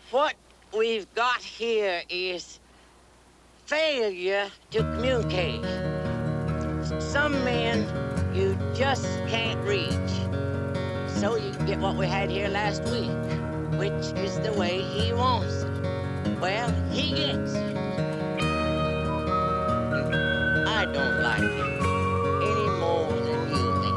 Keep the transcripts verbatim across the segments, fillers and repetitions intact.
What we've got here is failure to communicate. Some men you just can't reach. So you get what we had here last week, which is the way he wants it. Well, he gets it. I don't like it any more than you may.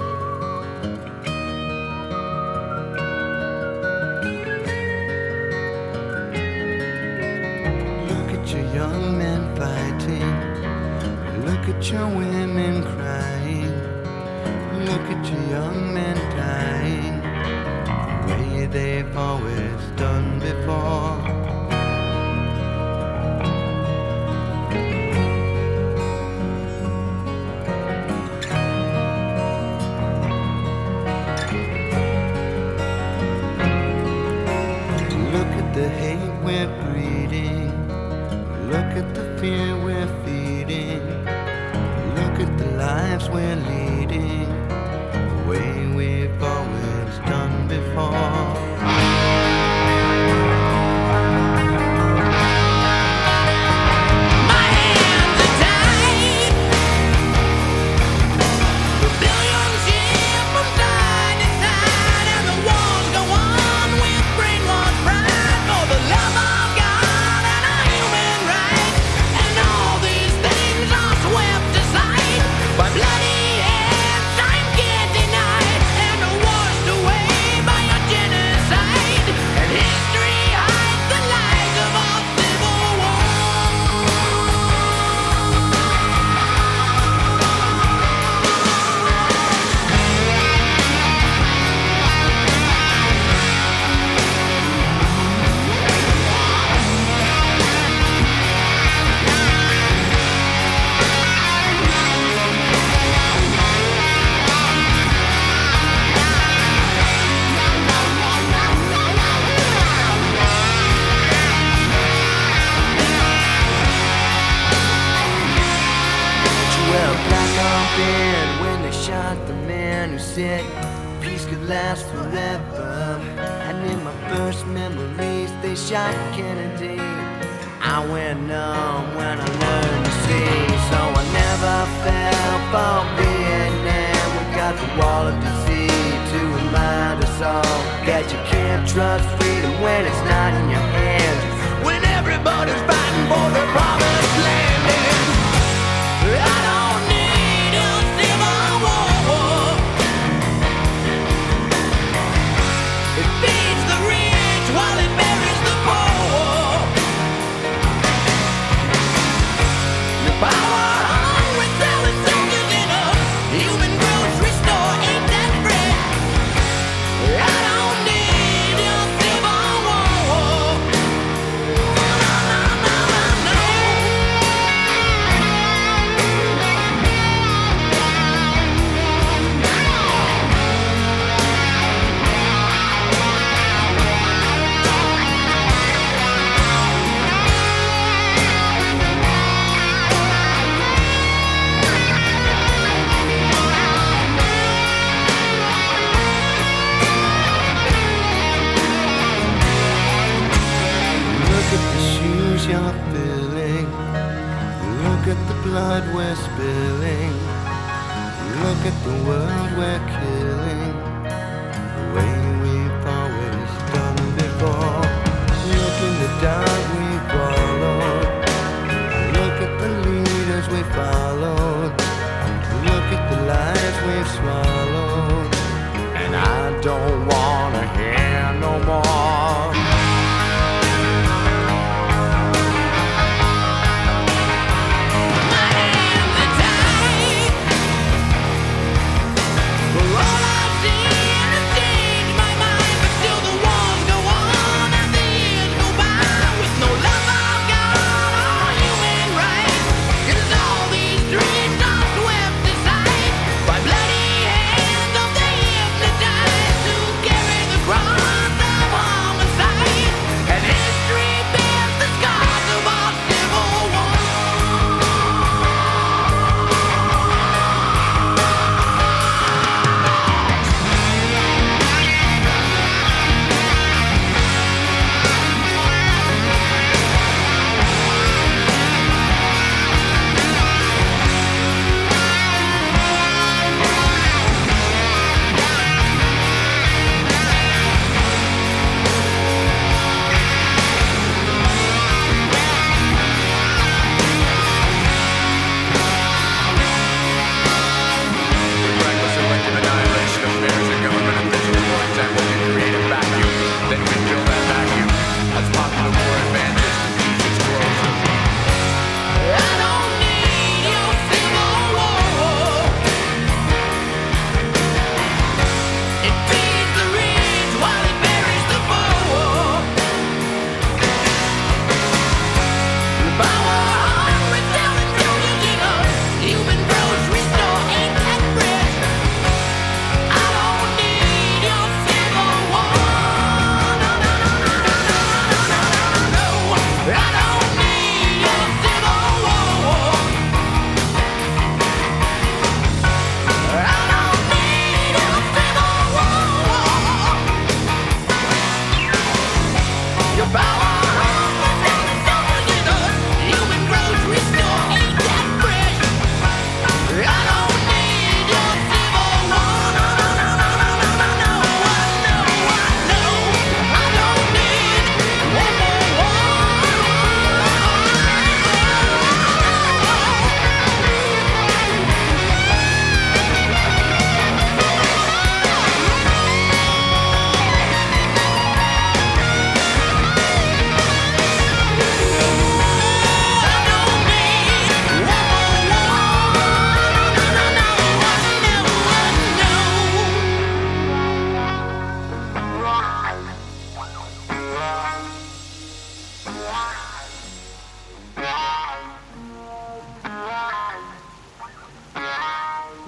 Look at your young men fighting. Look at your women crying. Look at your young men dying the way they've always done before. Look at the hate we're breeding. Look at the fear we're feeding. Look at the lives we're leading the way we've always done before. When they shot the man who said peace could last forever, and in my first memories they shot Kennedy. I went numb when I learned to see, so I never fell for Vietnam. We got the wall of disease to remind us all that you can't trust freedom when it's not in your hands, when everybody's fighting for the promised land. And I don't need a civil war. It feeds the rich while it buries the poor. The power hungry selling soldiers in a human grocery store ain't that free. I don't need a civil war. No, no, no, no, no. Look at the shoes you're filling. Look at the blood we're spilling. Look at the world we're killing the way we've always done before. Look in the dark we followed. Look at the leaders we followed. Look at the lies we've swallowed. And I don't wanna hear no more. Together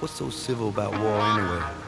What's so civil about war anyway?